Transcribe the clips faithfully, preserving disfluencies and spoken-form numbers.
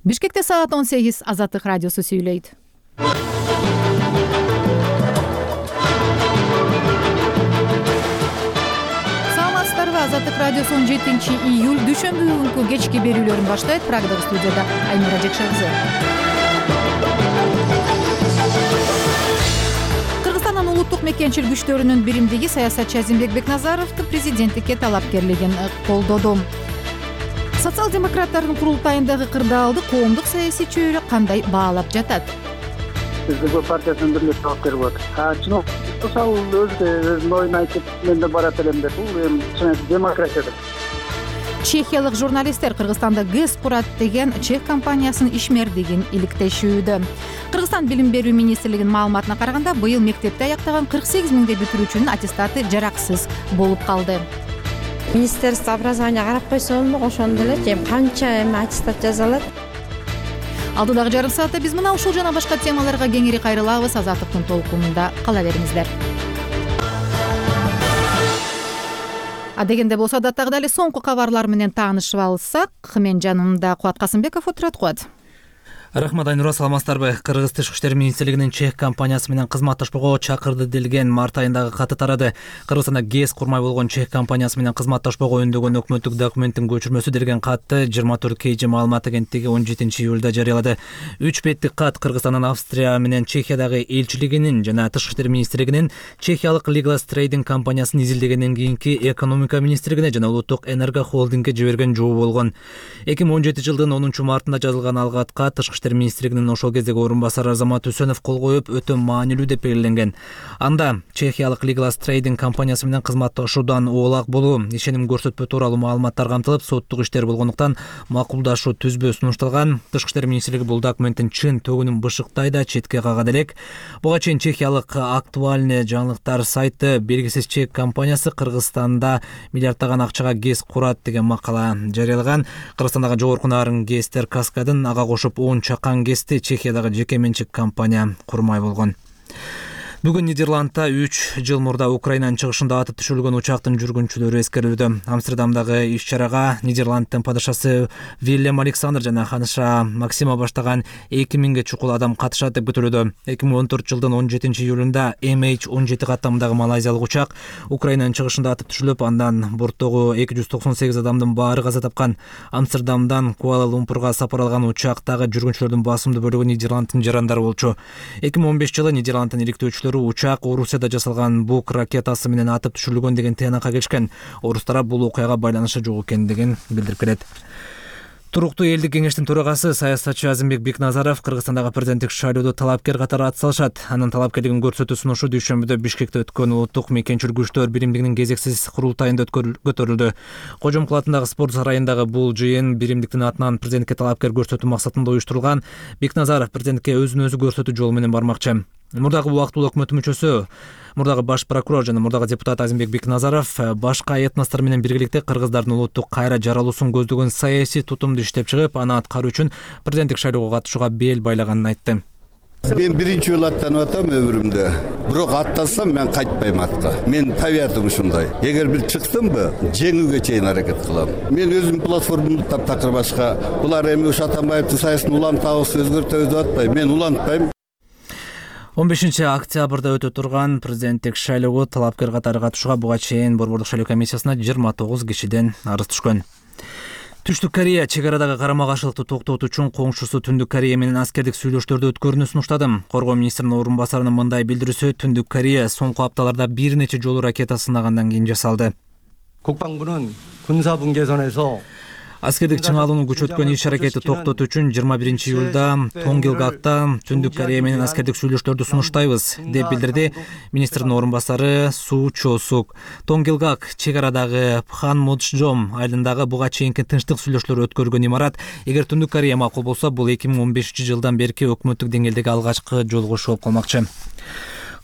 Бишкекте саат он сегиз. Азаттык радиосу сүйлөйт. Саламатсыздарбы? Азаттык радиосу он жетинчи июль дүйшөмбү күнкү кечки берүүлөрүн баштайт. Прагдагы студияда Аймира Жекшагызы. Кыргызстандын улуттук мекенчил күчтөрүнүн биримдиги саясатчы Азимбек Бекназаровду президенттикке талапкерлигин колдоду. Социал-демократтардын курултайындагы кырдаалды коомдук саясий чөйрө кандай баалап жатат? Биздин партиясынын бирлик талапкери болот. Чын ошол өзү өзүнүн оюн айтып, мен да барат элем деп, бул эми чын демократияда. Чехиялык журналисттер Кыргызстанда ГЭС курат деген чех компаниясынын ишмердигин иликтешүүдө. Кыргызстан билим берүү министрлигинин маалыматына караганда, быйыл мектепти аяктаган кырк сегиз миңдей бүтүрүүчүнүн аттестаты жараксыз болуп калды. Министерство образования карап койсо болмок, ошондо эле эми канча эми аттестат жаза алат. Алдыдагы жарым саатта биз мына ушул жана башка темаларга кеңири кайрылабыз. Азаттыктын толкунунда кала бериңиздер. А дегенде болсо даттагы эле соңку кабарлар менен таанышып алсак, мен жанымда Кубат Касымбеков отурат. Кубат. Рахмат, Айнура, саламатсыздарбы? Кыргыз Тышкы иштер министрлигинин чех компаниясы менен кызматташпоого чакырды делген март айындагы каты тарады. Кыргызстанда ГЭС курмай болгон чех компаниясы менен кызматташпоого өндөгөн өкмөттүк документтин көчүрмөсү делген катты жыйырма төрт кей жи маалымат агенттиги он жетинчи июлда жарыялады. Үч беттик кат Кыргызстандын Австрия менен Чехиядагы элчилигинин жана Тышкы иштер министрлигинин Чехиялык Legal Trading компаниясын изилдегенден кийинки экономика министрлигине жана улуттук энерго холдингге жиберген жообу болгон. эки миң он жетинчи жылдын онунчу мартында жазылган ал катка Тышкы иштер министрлигинин ошол кездеги орун басары Азамат Үсөнов кол коюп, өтө маанилүү деп белгиленген. Анда Чехиялык Legal Trading компаниясы менен кызматташуудан оолак болуу, ишеним көрсөтпөө тууралуу маалыматтар камтылып, соттук иштер болгондуктан макулдашуу түзбө сунушталган. Тышкы иштер министрлиги бул документтин чын төгүнүн бышыктай да четке кагат элек. Буга чейин Чехиялык Актуальный жаңылыктар сайты белгисиз чек компаниясы Кыргызстанда миллиарддаган акчага ГЭС курат деген макала жарыялаган. Кыргызстандагы жогорку нарын ГЭСтер Каскадын ага кошуп он чакан ГЭСти Чехиядагы жеке менчик компания курмай болгон. Бүгүн Нидерландта үч жыл мурда Украинанын чыгышында атып түшүрүлгөн учактын жүргүнчүлөрү эскерилүүдө. Амстердамдагы иш-чарага Нидерландтын падышасы Вильям Александр жана ханыша Максима баштаган эки миңге чукул адам катышат деп күтүлүүдө. эки миң он төртүнчү жылдын он жетинчи июлунда эм эйч он жети каттамындагы малайзиялык учак Украинанын чыгышында атып түшүрүлүп, андан борттогу эки жүз токсон сегиз адамдын баары каза тапкан. Амстердамдан Куала-Лумпурга сапар алган учактагы жүргүнчүлөрдүн басымдуу бөлүгү Нидерландтын жарандары болчу. эки миң он бешинчи жылы Нидерландтын иликтөөчүлөрү учак Орусияда жасалган бук ракетасы менен атып түшүрүлгөн деген тыянакка келишкен. Орус тарап бул окуяга байланышы жок экендигин билдирип келет. Туруктуу элдик кеңештин төрагасы саясатчы Азимбек Бекназаров Кыргызстандагы президенттик шайлоодо талапкер катары атсалышат. Анын талапкерлигин көрсөтүү сунушу дүйшөмбүдө Бишкекте өткөн улуттук мекенчил күчтөр биримдигинин кезексиз курултайында көтөрүлдү. Кожомкул атындагы спорт сарайындагы бул жыйын биримдиктин атынан президентке талапкер көрсөтүү максатында уюштурулган. Бекназаров президентке өзүн өзү көрсөтүү жолу менен бармакчы. Мурдагы убактылуу өкмөт мүчөсү, мурдагы баш прокурор жана мурдагы депутат Азимбек Бекназаров башка этностор менен биргеликте кыргыздардын улуттук кайра жаралуусун көздөгөн саясий тутумду иштеп чыгып, аны аткаруу үчүн президенттик шайлоого катышууга бел байлаганын айтты. Мен биринчи жолу аттанып атам өмүрүмдө. Бирок аттансам мен кайтпайм атка. Мен табиятым ушундай. Эгер бир чыктымбы, жеңүүгө чейин аракет кылам. Мен өзүм платформамды таптакыр башка. Булар эми уш Атамбаевдин саясын улантабыз, өзгөртөбүз деп атпайм. Мен улантпайм. он бешинчи октябрда өтө турган президенттик шайлоого талапкер катары катышууга буга чейин Борбордук шайлоо комиссиясына жыйырма тогуз кишиден арыз түшкөн. Түштүк Корея чек арадагы карама-каршылыкты токтотуу үчүн коңшусу Түндүк Корея менен аскердик сүйлөшүүлөрдү өткөрүүнү сунуштады. Коргоо министринин орун басарынын мындай билдирүүсү Түндүк Корея соңку апталарда бир нече жолу ракета сынагандан кийин жасалды. 국방부는 군사분 개선에서 Аскердик чыңалууну күчөткөн иш-аракетти токтотуу үчүн жыйырма биринчи июлда Тонгилгакта Түндүк Корея менен аскердик сүйлөшүүлөрдү сунуштайбыз, деп билдирди министрдин орун басары Су Чосук. Тонгилгак чек арадагы Пханмонджом айылындагы буга чейинки тынчтык сүйлөшүүлөр өткөрүлгөн имарат. Эгер Түндүк Корея макул болсо, бул эки миң он бешинчи жылдан берки өкмөттүк деңгээлдеги алгачкы жолугушуу болуп калмакчы.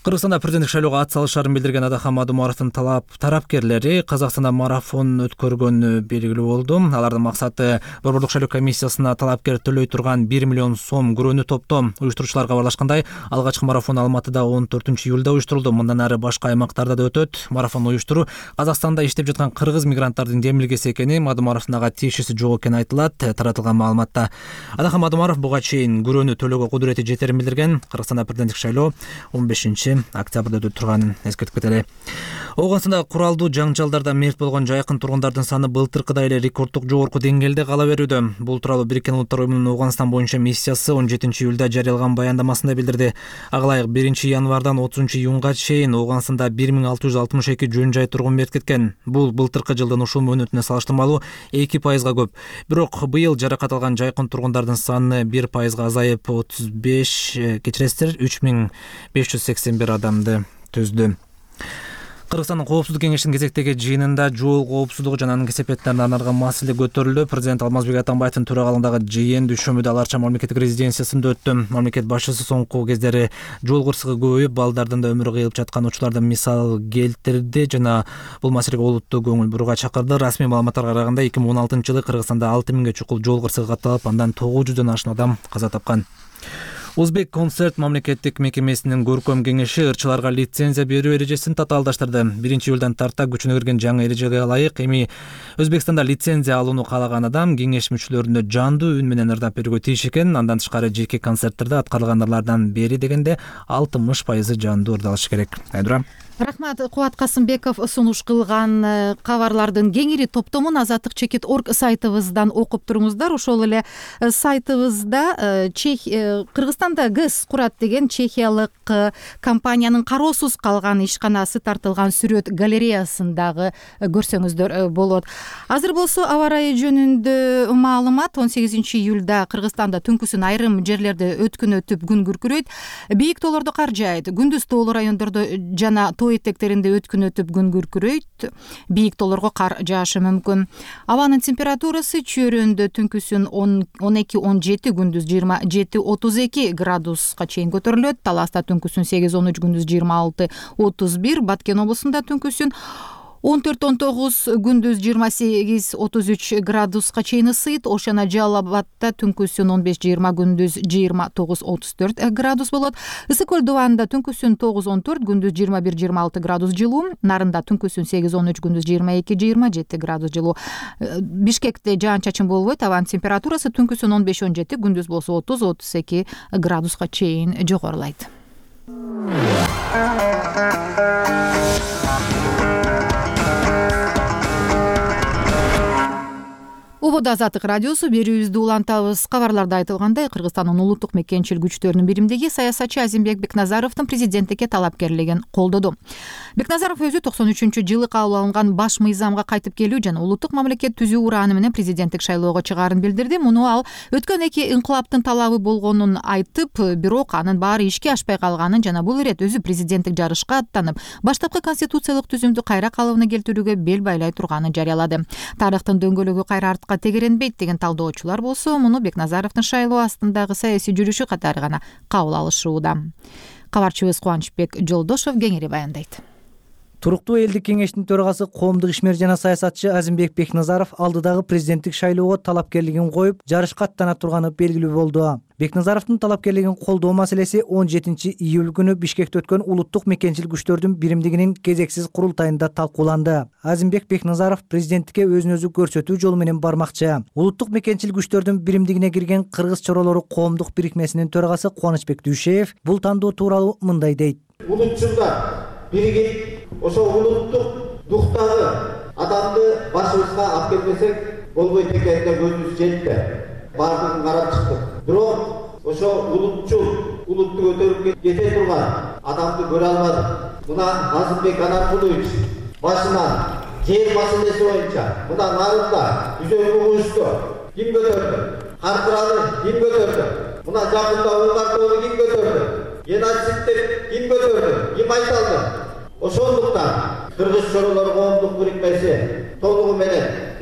Кыргызстанда президенттик шайлоого ат салышаарын билдирген Адахам Мадумаровдун талап тарапкерлери Казакстанда марафон өткөргөнү белгилүү болду. Алардын максаты Борбордук шайлоо комиссиясына талапкер төлөй турган бир миллион сом күрөөнү топтоо. Уюштуруучулар кабарлашкандай, алгачкы марафон Алматыда он төртүнчү июлда уюштурулду. Мындан ары башка аймактарда да өтөт. Марафон уюштуруу Казакстанда иштеп жаткан кыргыз мигранттардын демилгеси экени, Мадумаровдун ага тиешеси жок экени айтылат. Таратылган маалыматта Адахам Мадумаров буга чейин күрөөнү төлөөгө кудурети жетерин билдирген. Кыргызстанда президенттик шайлоо он бешинчи октябрда өтүп турганын эскертип кетели. Оогунстанда куралдуу жаңжалдарда мерт болгон жайкын тургундардын саны былтыркыдай эле рекорддук жогорку деңгээлде кала берүүдө. Бул тууралуу Бириккен Улуттар уюмунун Оогунстан боюнча миссиясы он жетинчи июлда жарыялаган баяндамасында билдирди. Ага ылайык биринчи январдан отузунчу июнга чейин Оогунстанда бир миң алты жүз алтымыш эки жөн жай тургун мерт кеткен. Бул былтыркы жылдын ушул мөөнөтүнө салыштырмалуу эки пайызга көп. Бирок быйыл жаракат алган жайкын тургундардын саны бир пайызга азайып отуз беш кечиресиздер үч миң беш жүз сексен бир адамды түздү. Кыргызстандын коопсуздук кеңешинин кезектеги жыйынында жол коопсуздугу жана анын кесепеттерине арналган маселе көтөрүлдү. Президент Алмазбек Атамбаевдин төрагалыгындагы жыйын дүйшөмбүдө Аларча мамлекеттик резиденциясында өттү. Мамлекет башчысы соңку кездери жол кырсыгы көбөйүп, балдардын да өмүрү кыйылып жаткан учурлардан мисал келтирди жана бул маселеге олуттуу көңүл бурууга чакырды. Расмий маалыматтарга караганда эки миң он алтынчы жылы Кыргызстанда алты миңге чукул жол кырсыгы катталып, андан тогуз жүздөн ашык адам каза тапкан. Узбек концерт мамлекеттик мекемесинин көркөм кеңеши ырчыларга лицензия берүү эрежесин татаалдаштырды. биринчи июлдан тарта күчүнө кирген жаңы эрежеге ылайык эми Өзбекстанда лицензия алууну каалаган адам кеңеш мүчөлөрүнө жандуу үн менен ырдап берүүгө тийиш экен. Андан тышкары жеке концерттерде аткарылгандардын бери дегенде алтымыш пайызы жандуу ырдалышы керек. Айдура. Рахмат. Кубат Касымбеков сунуш кылган кабарлардын кеңири топтомун азаттык чекит точка орг сайтыбыздан окуп туруңуздар. Ошол эле сайтыбызда Кыргызстанда ГЭС курат деген чехиялык компаниянын кароосуз калган ишканасы тартылган сүрөт галереясын дагы көрсөңүздөр болот. Азыр болсо аба ырайы жөнүндө маалымат. он сегизинчи июлда Кыргызстанда түнкүсүн айрым жерлерде өткүн өтүп күн күркүрөйт. Бийик тоолордо кар жаайт. Күндүз тоолуу райондордо жана тоо этектеринде өткүн өтүп күн күркүрөйт. Бийик тоолорго кар жаашы мүмкүн. Абанын температурасы чөйрөндө түнкүсүн он эки он жети, күндүз жыйырма жети отуз эки градуска чейин көтөрүлөт. Таласта түнкүсүн сегиз он үч, күндүз жыйырма алты отуз бир. Баткен облусунда түнкүсүн он төрт он тогуз, күндүз жыйырма сегиз отуз үч градуска чейин ысыйт. Ошана Жалал-Абадта түнкүсүн он беш жыйырма, күндүз жыйырма тогуз отуз төрт градус болот. Ысык көл дубанында түнкүсүн тогуз он төрт, күндүз жыйырма бир жыйырма алты градус жылуу. Нарында түнкүсүн сегиз он үч, күндүз жыйырма эки жыйырма жети градус жылуу. Бишкекте жаан-чачын болбойт. Абанын температурасы түнкүсүн он беш он жети, күндүз болсо отуз отуз эки градуска чейин жогорулайт. Убада Азаттык радиосу берүүбүздү улантабыз. Кабарларда айтылгандай, Кыргызстандын улуттук мекенчил күчтөрүнүн биримдиги саясатчы Азимбек Бекназаровдун президенттикке талапкерлигин колдоду. Бекназаров өзү токсон үчүнчү жылы кабыл алынган баш мыйзамга кайтып келүү жана улуттук мамлекет түзүү урааны менен президенттик шайлоого чыгаарын билдирди. Муну ал өткөн эки инкылаптын талабы болгонун айтып, бирок анын баары ишке ашпай калганын жана бул ирет өзү президенттик жарышка аттанып, баштапкы конституциялык түзүмдү кайра калыбына келтирүүгө бел байлай турганын жарыялады. Тарыхтын дөңгөлөгү кайра артка тегеренбейт деген талдоочулар болсо, муну Бекназаровдун шайлоо астындагы саясий жүрүшү катары гана кабыл алышууда. Кабарчыбыз Кубанычбек Жолдошов кеңири баяндайт. Туруктуу элдик кеңештин төрагасы, коомдук ишмер жана саясатчы Азимбек Бекназаров алдыдагы президенттик шайлоого талапкерлигин коюп, жарышка аттана турганы белгилүү болду. Бекназаровдун талапкерлигин колдоо маселеси он жетинчи июль күнү Бишкекте өткөн улуттук мекенчил күчтөрдүн биримдигинин кезексиз курултайында талкууланды. Азимбек Бекназаров президенттикке өзүн өзү көрсөтүү жолу менен бармакчы. Улуттук мекенчил күчтөрдүн биримдигине кирген Кыргыз чоролору коомдук бирикмесинин төрагасы Кубанычбек Дүйшеев бул тандоо тууралуу мындай дейт. Улутчулдар биригип, ошо улуттук дуктагы адамды башыбызга алып келмесек болбойт экенине көзүбүз жетти. Бардыгын карап чыктык. Бирок ошо улутчул, улутту көтөрүп кете турган адамды көрө алмадык. Мына Азимбек Анаркулович башынан жер маселеси боюнча мына нарында үзөңгү кушту ким көтөрдү? Картыраны ким көтөрдү? Мына жакында Улгардоону ким көтөрдү? Геноцидти ким көтөрдү? Ким айталды? Ошондуктан Кыргыз чоролор коомдук бирикмеси толугу менен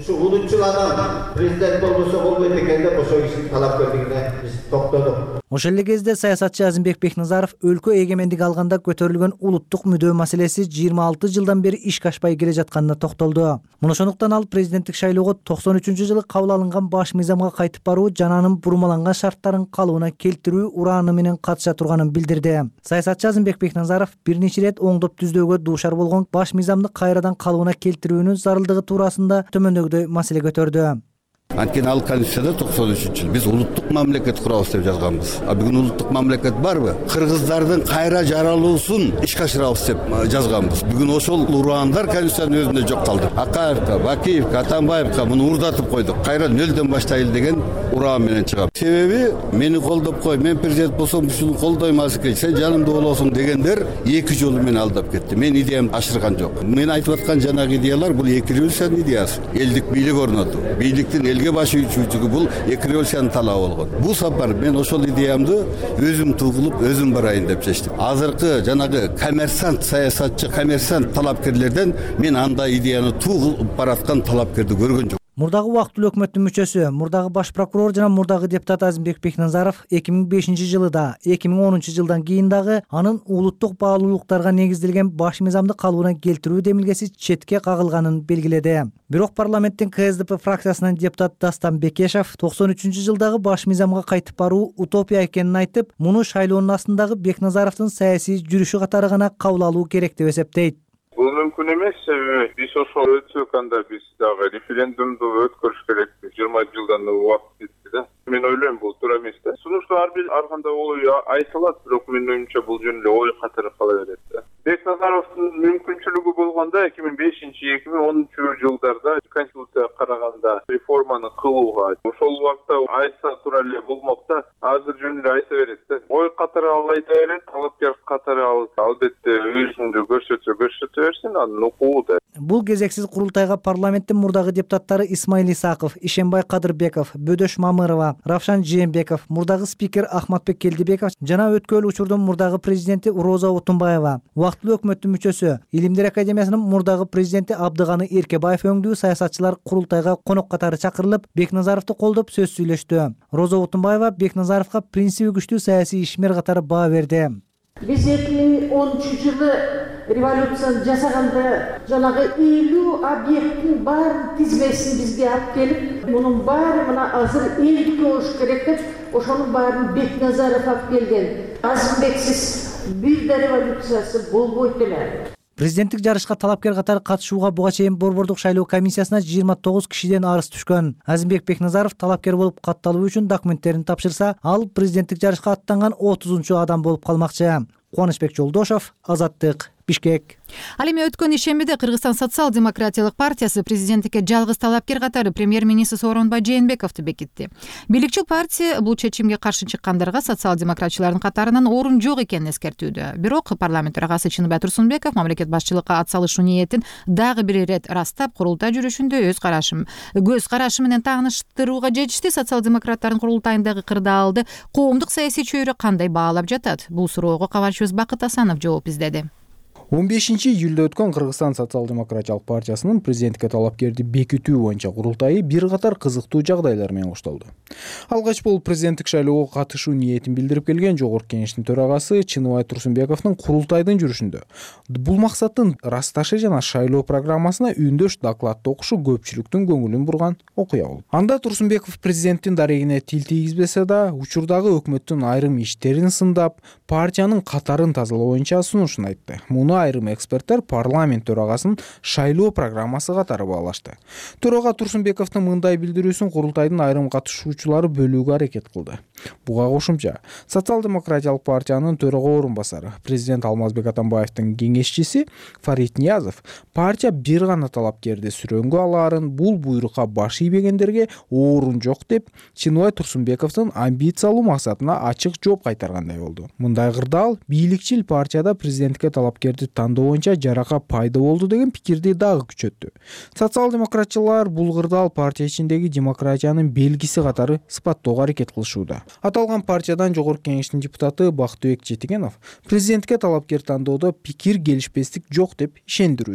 ушу улутчул адам президент болбосо болбойт экен деп ошол кишинин талапкерлигине биз токтодук. Ошол эле кезде саясатчы Азимбек Бекназаров өлкө эгемендик алганда көтөрүлгөн улуттук мүдөө маселеси жыйырма алты жылдан бери ишке ашпай келе жатканына токтолду. Муну ошондуктан ал президенттик шайлоого токсон үчүнчү жылы кабыл алынган баш мыйзамга кайтып баруу жана анын бурмаланган шарттарын калыбына келтирүү урааны менен катыша турганын билдирди. Саясатчы Азимбек Бекназаров бир нече ирет оңдоп түздөөгө дуушар болгон баш мыйзамды кайрадан калыбына келтирүүнүн зарылдыгы туурасында төмөндөгүдөй маселе көтөрдү. Анткени ал конституцияда токсон үчүнчү жыл биз улуттук мамлекет курабыз деп жазганбыз. А бүгүн улуттук мамлекет барбы? Кыргыздардын кайра жаралуусун ишке ашырабыз деп жазганбыз. Бүгүн ошол ураандар конституциянын өзүндө жок калды. Акаевка, Бакиевка, Атамбаевка муну урдатып койдук. Кайра нөлдөн баштайлы деген ураан менен чыгам. Себеби мени колдоп кой, мен президент болсом ушуну колдойм азыркы, сен жанымда болосуң дегендер эки жолу мени алдап кетти. Мен идеямды ашырган жок. Мен айтып аткан жанагы идеялар бул эки революциянын идеясы. Элдик бийлик орнотуу. Бийликтин элге баш ийүүчүлүгү бул эки революциянын талабы болгон. Бул сапар мен ошол идеямды өзүм тугулуп, өзүм барайын деп чечтим. Азыркы жанагы коммерсант саясатчы, коммерсант талапкерлерден мен андай идеяны тугулуп бараткан талапкерди көргөн жок. Мурдагы убактылуу өкмөттүн мүчөсү, мурдагы баш прокурор жана мурдагы депутат Азимбек Бекназаров эки миң бешинчи жылы да, эки миң онунчу жылдан кийин дагы анын улуттук баалуулуктарга негизделген баш мыйзамды калыбына келтирүү демилгеси четке кагылганын белгиледи. Бирок парламенттин ка эс дэ пэ фракциясынын депутаты Дастан Бекешев токсон үчүнчү жылдагы баш мыйзамга кайтып баруу утопия экенин айтып, муну шайлоонун астындагы Бекназаровдун саясий жүрүшү катары гана кабыл алуу керек деп эсептейт. Бул мүмкүн эмес, себеби биз ошол өтсөк анда биз дагы референдумду өткөрүш керек. жыйырма жылдан убакыт кетти да. Мен ойлойм бул туура эмес да. Сунушту ар бир ар кандай ой айтылат, бирок менин оюмча бул жөн эле ой катары кала берет да. Бекназаровдун мүмкүнчүлүгү болгондо эки миң бешинчи эки миң онунчу жылдарда конституцияга караганда реформаны кылууга ошол убакта айтса туура эле болмок да. Азыр жөн эле айта берет да. Ой катары ал айта берет, талапкер катары ал албетте өзүндү көрсөтсө көрсөтө берсин, анын укугу да. Бул кезексиз курултайга парламенттин мурдагы депутаттары Исмаил Исаков, Ишембай Кадырбеков, Бөдөш Мамырова, Равшан Жээнбеков, мурдагы спикер Ахматбек Келдибеков жана өткөн учурдун мурдагы президенти Роза Отунбаева, убактылуу өкмөттүн мүчөсү, Илимдер академиясынын мурдагы президенти Абдыганы Эркебаев өңдүү саясатчылар курултайга конок катары чакырылып, Бекназаровду колдоп сөз сүйлөштү. Роза Отунбаева Бекназаровго принциби күчтүү саясий ишмер катары баа берди. Биз эки миң онунчу жылы революцияны жасаганда жанагы элүү объекттин баарын тизмесин бизге алып келип, мунун баары мына азыр элдикке болуш керек деп, ошонун баарын Бекназаров алып келген. Азимбексиз бир да революциясы болбойт эле. Президенттик жарышка талапкер катары катышууга буга чейин Борбордук шайлоо комиссиясына жыйырма тогуз кишиден арыз түшкөн. Азимбек Бекназаров талапкер болуп катталуу үчүн документтерин тапшырса, ал президенттик жарышка аттанган отузунчу адам болуп калмакчы. Кубанычбек Жолдошов, Азаттык, Бишкек. Ал эми өткөн ишембиде Кыргызстан социал-демократиялык партиясы президенттикке жалгыз талапкер катары премьер-министр Сооронбай Жээнбековду бекитти. Бийликчил партия бул чечимге каршы чыккандарга социал-демократчылардын катарынан орун жок экенин эскертүүдө. Бирок парламент төрагасы Чыныбай Турсунбеков мамлекет башчылыкка ат салышуу ниетин дагы бир ирет ырастап, курултай жүрүшүндө өз карашым, көз карашы менен тааныштырууга жетишти. Социал-демократтардын курултайындагы кырдаалды коомдук саясий чөйрө кандай баалап жатат? Бул суроого кабарчыбыз Бакыт Асанов жооп издеди. он бешинчи июлда өткөн Кыргызстан социал-демократиялык партиясынын президенттикке талапкерди бекитүү боюнча курултайы бир катар кызыктуу жагдайлар менен коштолду. Алгач болуп президенттик шайлоого катышуу ниетин билдирип келген жогорку кеңештин төрагасы Чыныбай Турсунбековдун курултайдын жүрүшүндө бул максаттын ырасташы жана шайлоо программасына үндөш докладды окушу көпчүлүктүн көңүлүн бурган окуя болду. Анда Турсунбеков президенттин дарегине тил тийгизбесе да, учурдагы өкмөттүн айрым иштерин сындап, партиянын катарын тазалоо боюнча сунушун айтты. Муну айрым эксперттер парламент төрагасынын шайлоо программасы катары баалашты. Төрага Турсунбековдун мындай билдирүүсүн курултайдын айрым катышуучулары бөлүүгө аракет кылды. Буга кошумча, социал-демократиялык партиянын төрага орун басары, президент Алмазбек Атамбаевдин кеңешчиси Фарид Ниязов партия бир гана талапкерди сүрөнгө алаарын, бул буйрукка баш ийбегендерге орун жок деп, Чыныбай Турсунбековдун амбициялуу максатына ачык жооп кайтаргандай болду. Мындай кырдаал бийликчил партияда президенттикке талапкерди тандоо боюнча жарака пайда болду деген пикирди дагы күчөттү. Социал-демократчылар бул кырдаал партия ичиндеги демократиянын белгиси катары сыпаттоого аракет кылышууда. Аталган партиядан жогорку кеңештин депутаты Бактыбек Жетигенов президенттикке талапкер тандоодо пикир келишпестик жок деп ишендирүүдө.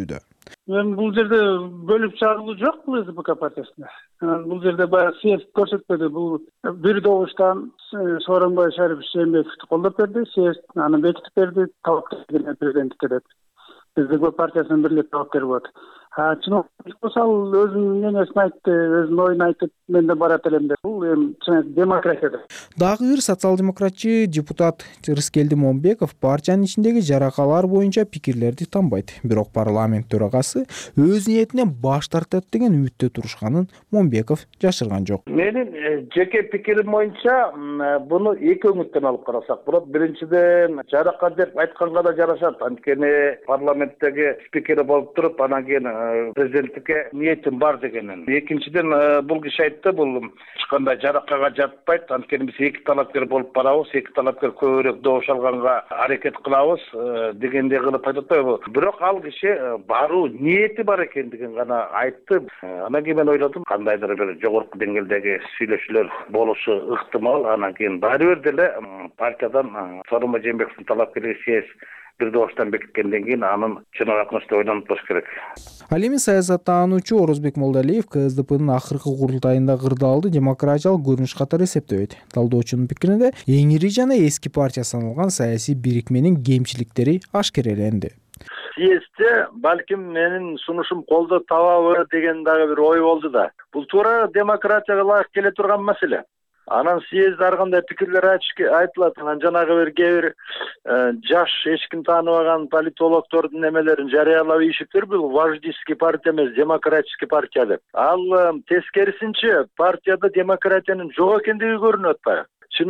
Эми бул жерде бөлүп чагылуу жок бул СДПК партиясында. Бул жерде баягы съезд көрсөтпөдү. Бул бир добуштан Сооронбай Шарипович Жээнбековди колдоп берди, съезд аны бекитип берди, талапкерлерге президенттикке деп. СДП партиясынын бирлик талапкери болот. Чиновник болсо ал өзүнүн эмесин айтты, өзүнүн оюн айтып, мен да барат элем деп. Бул эми демократия. Дагы бир социал-демократчы депутат Рыскелди Момбеков партиянын ичиндеги жаракалар боюнча пикирлерди танбайт. Бирок парламент төрагасы өз ниетинен баш тартат деген үмүттө турушканын Момбеков жашырган жок. Менин жеке пикирим боюнча буну эки өңүттөн алып карасак болот. Биринчиден жарака деп айтканга да жарашат. Анткени парламенттеги спикери болуп туруп, анан кийин президенттикке ниетим бар дегенин. Экинчиден бул киши айтты, бул эч кандай жаракага жатпайт. Анткени биз эки талапкер болуп барабыз, эки талапкер көбүрөөк добуш алганга аракет кылабыз дегендей кылып айтып атпайбы. Бирок ал киши баруу ниети бар экендигин гана айтты. Анан кийин мен ойлодум, кандайдыр бир жогорку деңгээлдеги сүйлөшүүлөр болушу ыктымал. Анан кийин баары бир деле партиядан Сооронбай Жээнбековдун талапкерлиги съезд бир добуштан бекиткенден кийин анын чын акырында ойлонуп туруш керек. Ал эми саясаттануучу Орозбек Молдалиев КСДПнын акыркы курултайында кырдаалды демократиялык көрүнүш катары эсептебейт. Талдоочунун пикиринде эң ири жана эски партия саналган саясий бирикменин кемчиликтери ашкереленди. Съездде балким менин сунушум колдоо табабы деген дагы бир ой болду да. Бул туура демократияга ылайык келе турган маселе. Анан съездде ар кандай пикирлер айтылат. Анан жанагы бир кээ бир жаш эч ким тааныбаган политологдордун немелерин жарыялап ийишиптир. Бул вождистский партия эмес, демократический партия деп. Ал тескерисинче партияда демократиянын жок экендиги көрүнүп атпайбы?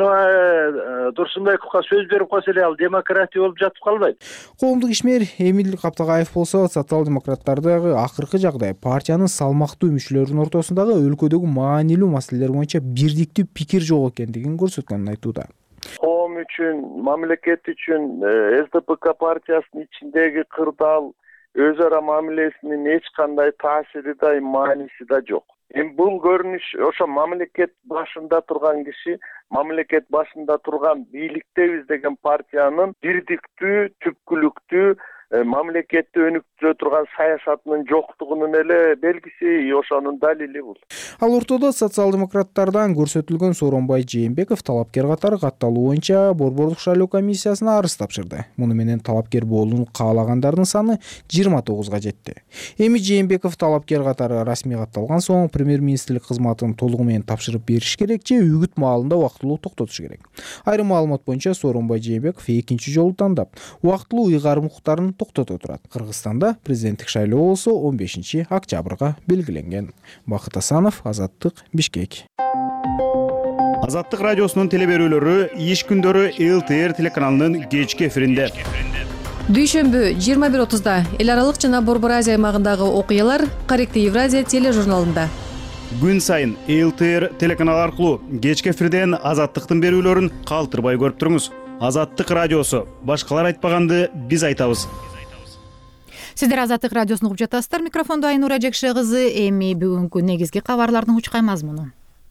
Чыныбай Турсунбековго сөз берип койсо эле ал демократия болуп жатып калбайт. Коомдук ишмер Эмил Каптагаев болсо социал-демократтардагы акыркы жагдай партиянын салмактуу мүчөлөрүнүн ортосундагы өлкөдөгү маанилүү маселелер боюнча бирдиктүү пикир жок экендигин көрсөткөнүн айтууда. Коом үчүн, мамлекет үчүн СДПК партиясынын ичиндеги кырдаал өз ара мамилесинин эч кандай таасири да, мааниси да жок. Эми бул көрүнүш ошо мамлекет башында турган киши, мамлекет башында турган бийликтебиз деген партиянын бирдиктүү, түпкүлүктүү мамлекетти өнүктүрө турган саясатынын жоктугунун эле белгиси, ошонун далили бул. Ал ортодо социал-демократтардан көрсөтүлгөн Сооронбай Жээнбеков талапкер катары катталуу боюнча Борбордук шайлоо комиссиясына арыз тапшырды. Муну менен талапкер болууну каалагандардын саны жыйырма тогузга жетти. Эми Жээнбеков талапкер катары расмий катталган соң премьер-министрлик кызматын толугу менен тапшырып бериш керек же үгүт маалында убактылуу токтотуш керек. Айрым маалымат боюнча Сооронбай Жээнбеков экинчи жолу тандап, убактылуу ыйгарым укуктарын токтото турат. Кыргызстанда президенттик шайлоо болсо он бешинчи октябрга белгиленген. Бакыт Асанов, Азаттык, Бишкек. Азаттык радиосунун телеберүүлөрү иш күндөрү эл тэ эр телеканалынын кечки эфиринде. Дүйшөмбү жыйырма бир отузда эл аралык жана Борбор Азия аймагындагы окуялар Корректив Евразия тележурналында. Күн сайын эл тэ эр телеканалы аркылуу кечки эфирден Азаттыктын берүүлөрүн калтырбай көрүп туруңуз. Азаттык радиосу. Башкалар айтпаганды биз айтабыз. Сиздер Азаттык радиосун угуп жатасыздар. Микрофондо Айнура Жекше кызы. Эми бүгүнкү негизги кабарлардын учкай мазмуну.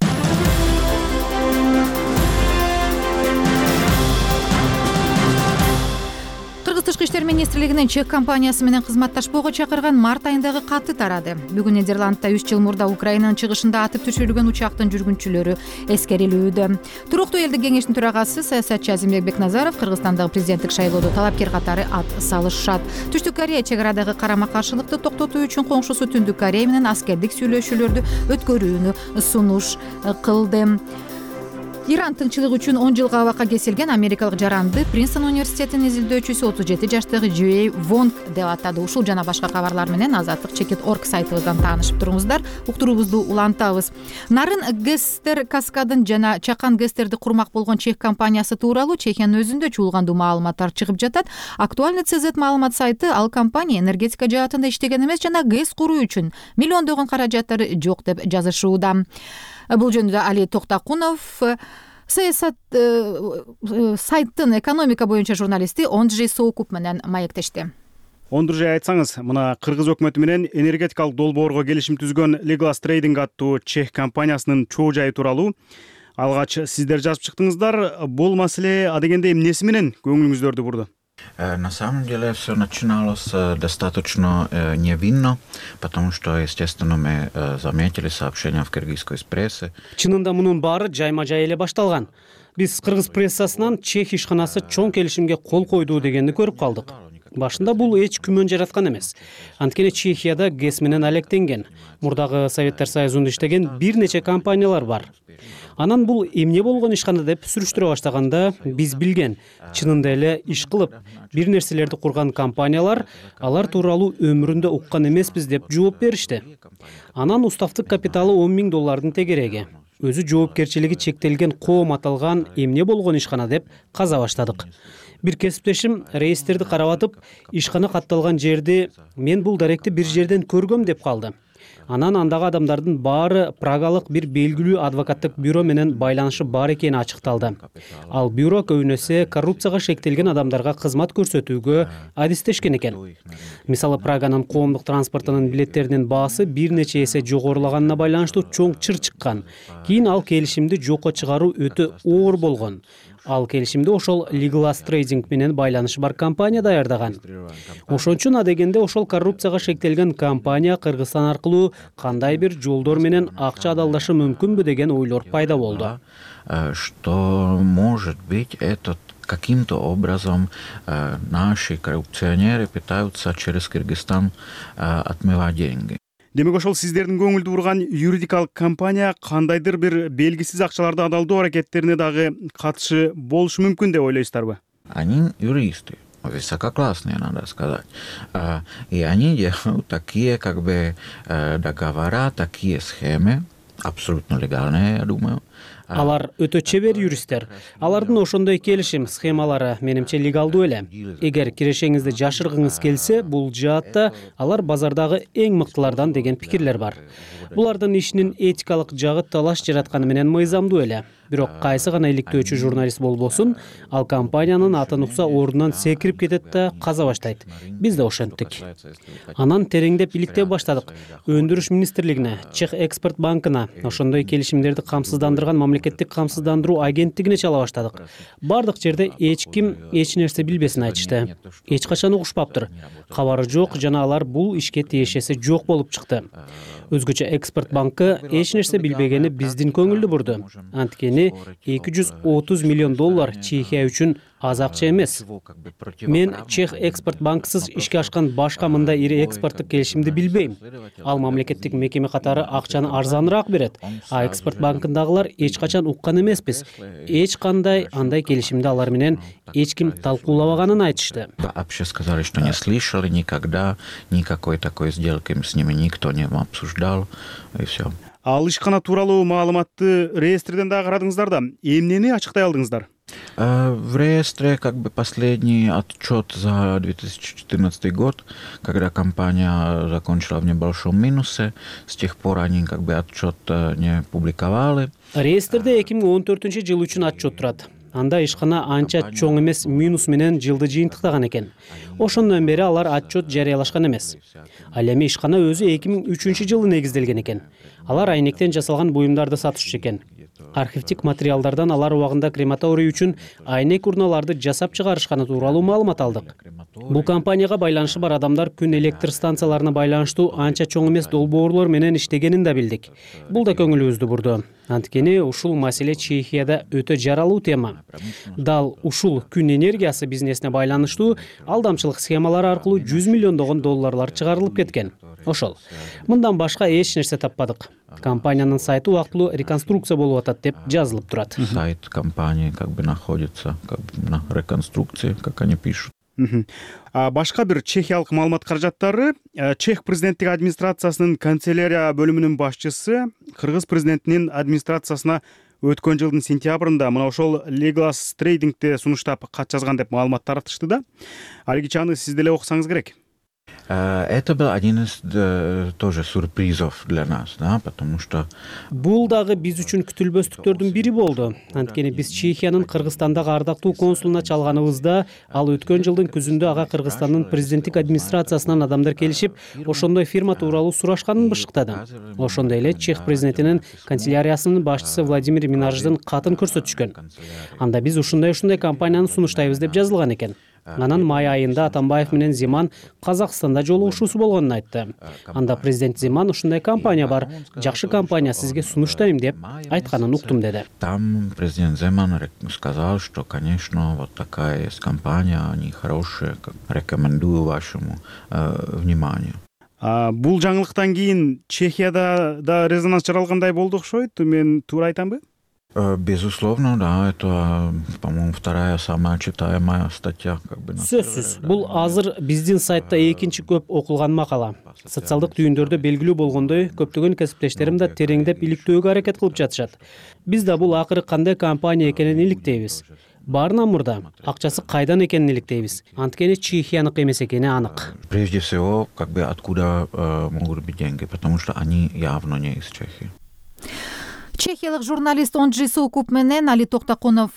Тышкы иштер министрлигинин чек компаниясы менен кызматташпоого чакырган март айындагы каты тарады. Бүгүн Нидерландта үч жыл мурда Украинанын чыгышында атып түшүрүлгөн учактын жүргүнчүлөрү эскерилүүдө. Туруктуу элдик кеңештин төрагасы саясатчы Азимбек Бекназаров Кыргызстандагы президенттик шайлоодо талапкер катары ат салышат. Түштүк Корея чек арадагы карама-каршылыкты токтотуу үчүн коңшусу Түндүк Корея менен аскердик сүйлөшүүлөрдү өткөрүүнү сунуш кылды. Иран тынчылык үчүн он жылга абакка кесилген америкалык жаранды Принстон университетинин изилдөөчүсү отуз жети жаштагы Жюэй Вонг деп атады. Ушул жана башка кабарлар менен Азаттык чекит точка орг сайтыбыздан таанышып туруңуздар. Уктуруубузду улантабыз. Нарын Гестер каскадын жана Чакан Гестерди курмак болгон чех компаниясы тууралуу Чехиянын өзүндө чуулгандуу маалыматтар чыгып жатат. Актуальный цэ зэт маалымат сайты ал компания энергетика жаатында иштеген эмес жана ГЭС куруу үчүн миллиондогон каражаттары жок деп жазышууда. Бул жөнүндө Али Токтакунов, саясат сайттын экономика боюнча журналисти Онджи Соокуп менен маектешти. Ондружай айтсаңыз, мына Кыргыз өкмөтү менен энергетикалык долбоорго келишим түзгөн Legolas Trading аттуу чех компаниясынын чоо жайы тууралуу алгач сиздер жазып чыктыңыздар. Бул маселе адегенде эмнеси менен көңүлүңүздөрдү бурду? На самом деле все начиналось достаточно невинно, потому что, естественно, мы заметили сообщения в кыргызской прессе. Чынында мунун баары жайма-жай эле башталган. Биз кыргыз прессасынан чех ишканасы чоң келишимге кол койду дегенди көрүп калдык. Башында бул эч күмөн жараткан эмес. Анткени Чехияда ГЭС менен алектенген, мурдагы Советтер Союзунда иштеген бир нече компаниялар бар. Анан бул эмне болгон ишкана деп сүрүштүрө баштаганда биз билген, чынында эле иш кылып, бир нерселерди курган компаниялар алар тууралуу өмүрүндө уккан эмеспиз деп жооп беришти. Анан уставдык капиталы он миң доллардын тегереги. Өзү жоопкерчилиги чектелген коом аталган эмне болгон ишкана деп каза баштадык. Бир кесиптешим реестерди карап атып, ишкана катталган жерди мен бул даректи бир жерден көргөм деп калды. Анан андагы адамдардын баары Прагалык бир белгилүү адвокаттык бюро менен байланышы бар экени ачыкталды. Ал бюро көбүнесе коррупцияга шектелген адамдарга кызмат көрсөтүүгө адистешкен экен. Мисалы Праганын коомдук транспортунун билеттеринин баасы бир нече эсе жогорулаганына байланыштуу чоң чыр чыккан. Кийин ал келишимди жокко чыгаруу өтө оор болгон. Ал келишимди ошол Legalas Trading менен байланышы бар компания даярдаган. Ошончун адегенде ошол коррупцияга шектелген компания Кыргызстан аркылуу кандай бир жолдор менен акча адалдашы мүмкүнбү деген ойлор пайда болду. Что может быть этот каким-то образом наши коррупционеры пытаются через Кыргызстан отмывать деньги. Демек ошол сиздердин көңүлдү бурган юридикалык компания кандайдыр бир белгисиз акчаларды адалдоо аракеттерине дагы катышы болушу мүмкүн деп ойлойсуздарбы? Они юристы, высококлассные, надо сказать. И они делают такие как бы договора, такие схемы, абсолютно легальные, я думаю. Алар өтө чебер юристтер. Алардын ошондой келишим схемалары менимче легалдуу эле. Эгер кирешеңизди жашыргыңыз келсе, бул жаатта алар базардагы эң мыктылардан деген пикирлер бар. Булардын ишинин этикалык жагы талаш жаратканы менен мыйзамдуу эле. Бирок кайсы гана иликтөөчү журналист болбосун, ал компаниянын атын укса ордунан секирип кетет да каза баштайт. Биз да ошентик. Анан тереңдеп иликтеп баштадык. Өндүрүш министрлигине, Чех экспорт банкына, ошондой келишимдерди камсыздандырган мамлекеттик камсыздандыруу агенттигине чала баштадык. Бардык жерде эч ким эч нерсе билбесин айтышты. Эч качан угушпаптыр. Кабары жок жана алар бул ишке тиешеси жок болуп чыкты. Өзгөчө экспорт банкы эч нерсе билбегени биздин көңүлдү бурду. Анткени эки жүз отуз миллион доллар Чехия үчүн аз акча эмес. Мен Чех экспорт банкысыз ишке ашкан башка мындай ири экспорттук келишимди билбейм. Ал мамлекеттик мекеме катары акчаны арзаныраак берет, а экспорт банкындагылар эч качан уккан эмеспиз. Эч кандай андай келишимди алар менен эч ким талкуулабаганын айтышты. Вообще сказали, что не слышали никогда, никакой такой сделки с ними никто не обсуждал, и все. Ал ишкана тууралуу маалыматты реестрден дагы карадыңыздар да, эмнени ачыктай алдыңыздар? В реестре как бы последний отчет за две тысячи четырнадцатый год, когда компания закончила в небольшом минусе, с тех пор они как бы отчет не публиковали. Реестрде эки миң он төртүнчү жыл үчүн отчет турат. Анда ишкана анча чоң эмес минус менен жылды жыйынтыктаган экен. Ошондон бери алар отчет жарыялашкан эмес. Ал эми ишкана өзү эки миң үчүнчү жылы негизделген экен. Алар айнектен жасалган буюмдарды сатышчу экен. Архивдик материалдардан алар убагында крематорий үчүн айнек урналарды жасап чыгарышканы тууралуу маалымат алдык. Бул компанияга байланышы бар адамдар күн электр станцияларына байланыштуу анча чоң эмес долбоорлор менен иштегенин да билдик. Бул да көңүлүбүздү бурду. Анткени ушул маселе Чехияда өтө жаралуу тема. Дал ушул күн энергиясы бизнесине байланыштуу алдамчылык схемалары аркылуу жүз миллиондогон долларлар чыгарылып кеткен. Ошол. Мындан башка эч нерсе таппадык. Компаниянын сайты убактылуу реконструкция болуп атат деп жазылып турат. Сайт компании как бы находится как бы на реконструкции, как они пишут. Башка бир чехиялык маалымат каражаттары Чех президенттик администрациясынын канцелярия бөлүмүнүн башчысы Кыргыз президентинин администрациясына өткөн жылдын сентябрында мына ошол Legalas Trading'те сунуштап кат жазган деп маалымат таратышты да. Алиги чаны сиз деле окусаңыз керек. Это был один из тоже сюрпризов для нас, да, потому что бул дагы биз үчүн күтүлбөстүктөрдүн бири болду. Анткени биз Чехиянын Кыргызстандагы ардактуу консулуна чалганыбызда ал өткөн жылдын күзүндө ага Кыргызстандын президенттик администрациясынан адамдар келишип, ошондой фирма тууралуу сурашканын бышыктады. Ошондой эле Чех президентинин канцеляриясынын башчысы Владимир Минаждын катын көрсөтүшкөн. Анда биз ушундай-ушундай компанияны сунуштайбыз деп жазылган экен. Анан май айында Атамбаев менен Зиман Казакстанда жолугушуусу болгонун айтты. Анда президент Зиман ушундай компания бар, жакшы компания, сизге сунуштайм деп айтканын уктум деди. Там президент Земан сказал, что, конечно, вот такая есть компания, они хорошие, рекомендую вашему э, вниманию. Бул жаңылыктан кийин Чехияда да резонанс жаралгандай болду окшойт. Мен туура айтамбы? Безусловно, да, это, по-моему, вторая самая читаемая статья. Сөзсүз, бул азыр биздин сайтта экинчи көп окулган макала. Социалдык түйүндөрдө белгилүү болгондой, көптөгөн кесиптештерим да тереңдеп иликтөөгө аракет кылып жатышат. Биз да бул акыры кандай компания экенин иликтейбиз. Баарынан мурда акчасы кайдан экенин иликтейбиз. Анткени Чехияныкы эмес экени анык. Прежде всего, как бы откуда э, могут быть деньги, потому что они явно не из Чехии. Чехиялык журналист Онджи Сокуп менен Али Токтокунов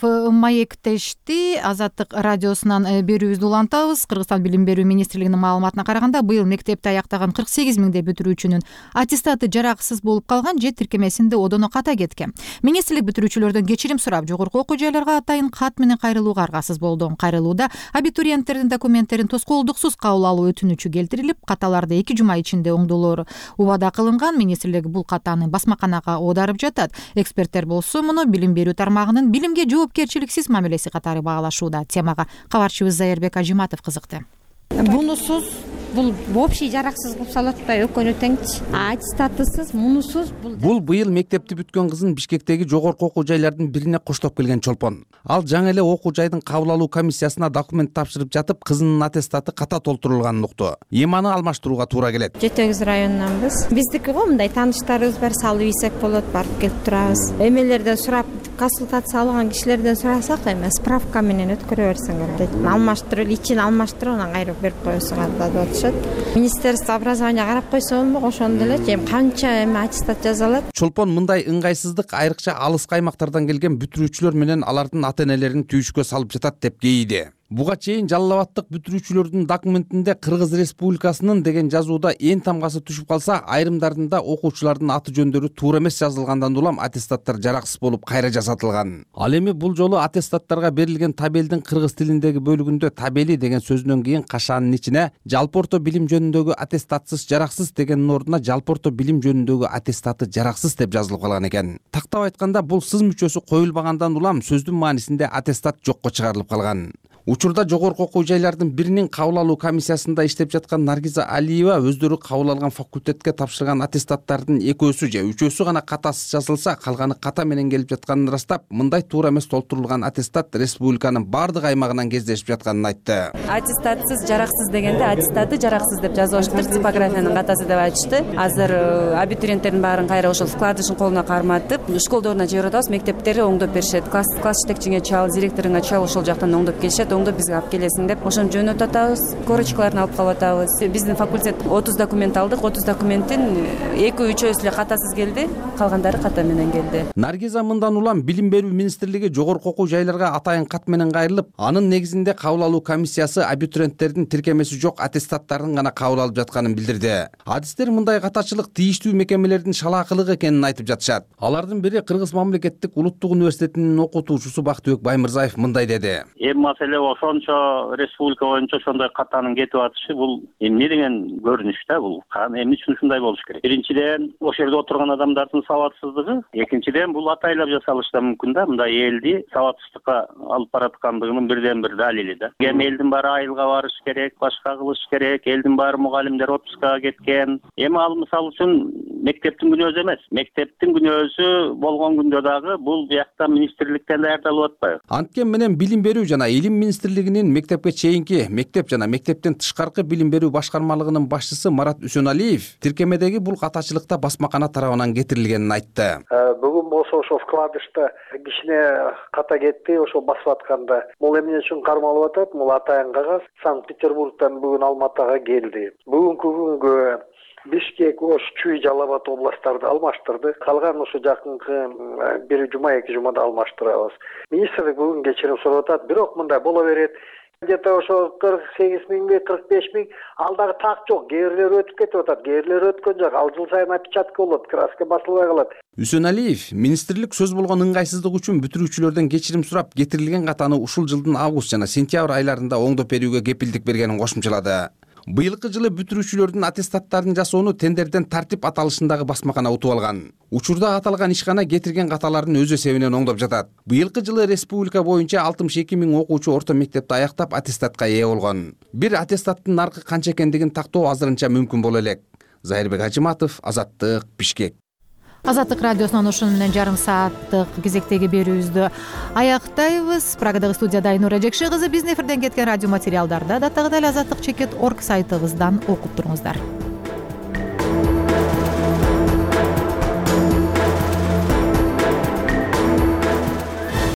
маектешти. Азаттык радиосунан берүүбүздү улантабыз. Кыргызстан билим берүү министрлигинин маалыматына караганда, быйыл мектепти аяктаган кырк сегиз миңдей бүтүрүүчүнүн аттестаты жараксыз болуп калган же тиркемесинде одоно ката кеткен. Министрлик бүтүрүүчүлөрдөн кечирим сурап, жогорку окуу жайларга атайын кат менен кайрылууга аргасыз болду. Кайрылууда абитуриенттердин документтерин тоскоолдуксуз кабыл алуу өтүнүчү келтирилип, каталарды эки жума ичинде оңдоолору убада кылынган. Министрлик бул катаны басмаканага оодарып жатат. Эксперттер болсо муну билим берүү тармагынын билимге жоопкерчиликсиз мамилеси катары баалашууда. Темага кабарчыбыз Заирбек Ажиматов кызыкты. Мунусуз бул вообще жараксыз кылып салып атпайбы экөөнү теңчи. Аттестатысыз, мунусуз бул. Бул быйыл мектепти бүткөн кызын Бишкектеги жогорку окуу жайлардын бирине коштоп келген чолпон. Ал жаңы эле окуу жайдын кабыл алуу комиссиясына документ тапшырып жатып, кызынын аттестаты ката толтурулганын укту. Эми аны алмаштырууга туура келет. Жети сегиз районунанбыз. Биздики го мындай тааныштарыбыз бар, салып ийсек болот, барып келип турабыз. Эмелерден сурап, консультация алган кишилерден сурасак эми справка менен өткөрө берсеңер дейт. Алмаштырып, ичин алмаштырып, анан кайрып берип коесуңар деп атышат. Министерство образования карап койсо болмок, ошондо эле эми канча эми аттестат жаза алат. Чолпон мындай ыңгайсыздык айрыкча алыс каймактардан келген бүтүрүүчүлөр менен алардын ата-энелерин түйүшкө салып жатат деп кейиди. Буга чейин Жалал Абадтык бүтүрүүчүлөрдүн документинде Кыргыз Республикасынын деген жазууда эң тамгасы түшүп калса, айрымдарында окуучулардын аты жөндөрү туура эмес жазылгандан улам аттестаттар жараксыз болуп кайра жасатылган. Ал эми бул жолу аттестаттарга берилген табелдин кыргыз тилиндеги бөлүгүндө табели деген сөзүнөн кийин кашаанын ичине жалпы орто билим жөнүндөгү аттестатсыз жараксыз дегенин ордуна жалпы орто билим жөнүндөгү аттестаты жараксыз деп жазылып калган экен. Тактап айтканда, бул сыз мүчөсү коюлбагандан улам сөздүн маанисинде аттестат жокко чыгарылып калган. Учурда жогорку окуу жайлардын биринин кабыл алуу комиссиясында иштеп жаткан Наргиза Алиева өздөрү кабыл алган факультетке тапшырган аттестаттардын экөөсү же үчөөсү гана катасыз жазылса, калганы ката менен келип жатканын ырастап, мындай туура эмес толтурулган аттестат республиканын бардык аймагынан кездешип жатканын айтты. Аттестатсыз жараксыз дегенде аттестаты жараксыз деп жазылыптыр, типографиянын катасы деп айтышты. Азыр абитуриенттердин баарын кайра ошол вкладышын колуна карматып, школдоруна жиберип атабыз, мектептери оңдоп беришет. Класс класс жетекчиңе чал, директоруңа чал, ошол жактан оңдоп келишет. Оңдоп бизге алып келесиң деп, ошону жөнөтүп атабыз, корочкаларын алып калып атабыз. Биздин факультет отуз документ алдык, отуз документтин эки үчөөсү эле катасыз келди, калгандары ката менен келди. Наргиза мындан улам билим берүү министрлиги жогорку окуу жайларга атайын кат менен кайрылып, анын негизинде кабыл алуу комиссиясы абитуриенттердин тиркемеси жок аттестаттарын гана кабыл алып жатканын билдирди. Адистер мындай катачылык тийиштүү мекемелердин шалаакылыгы экенин айтып жатышат. Алардын бири Кыргыз мамлекеттик улуттук университетинин окутуучусу Бактыбек Баймырзаев мындай деди. Эми маселе ошончо республика боюнча ошондой катанын кетип атышы, бул эмне деген көрүнүш да, бул эмне үчүн ушундай болуш керек? Биринчиден, ошол жерде отурган адамдардын сабатсыздыгы, экинчиден, бул атайлап жасалышы да мүмкүн да, мындай элди сабатсыздыкка алып бараткандыгынын бирден бир далили да. Эми элдин баары айылга барыш керек, башка кылыш керек, элдин баары мугалимдер отпускага кеткен. Эми ал мисалы үчүн мектептин күнөөсү эмес, мектептин күнөөсү болгон күндө дагы бул биякта министрликтен даярдалып атпайбы? Анткени менен билим берүү жана илим министрлигинин мектепке чейинки, мектеп жана мектептен тышкаркы билим берүү башкармалыгынын башчысы Марат Үсөналиев тиркемедеги бул катачылыкта басмакана тарабынан кетирилгенин айтты. Бүгүн болсо ошо вкладышта кичине ката кетти, ошо басып атканда. Бул эмне үчүн кармалып атат? Бул атайын кагаз Санкт-Петербургдан бүгүн Алматыга келди. Бүгүнкү күнгө Бишкек, Ош, Чүй, Жалал Абад областтарды алмаштырды. Калган ошо жакынкы бир жума, эки жумада алмаштырабыз. Министрлик бүгүн кечирим сурап атат, бирок мындай боло берет. где то ошо кырк сегиз миңби кырк беш миң, ал дагы так жок, кээ бирлери өтүп кетип атат, кээ бирлери өткөн жок, ал жыл сайын опечатка болот, краска басылбай калат. Үсөнәлиев министрлик сөз болгон ыңгайсыздык үчүн бүтүрүүчүлөрдөн кечирим сурап, кетирилген катаны ушул жылдын август жана сентябрь айларында оңдоп берүүгө кепилдик бергенин кошумчалады. Быйылкы жылы бүтүрүүчүлөрдүн аттестаттарын жасоону тендерден тартип аталышындагы басмакана утуп алган. Учурда аталган ишкана кетирген каталарын өз эсебинен оңдоп жатат. Быйылкы жылы республика боюнча алтымыш эки миң окуучу орто мектепти аяктап аттестатка ээ болгон. Бир аттестаттын наркы канча экендигин тактоо азырынча мүмкүн боло элек. Зайырбек Ажыматов, Азаттык, Бишкек. Азаттык радиосунан ушуну менен жарым сааттык кезектеги берүүбүздү аяктайбыз. Прагадагы студияда Айнура Жекши кызы. Биздин эфирден кеткен радио материалдарды даттагыдай эле азаттык чекит точка орг сайтыбыздан окуп туруңуздар.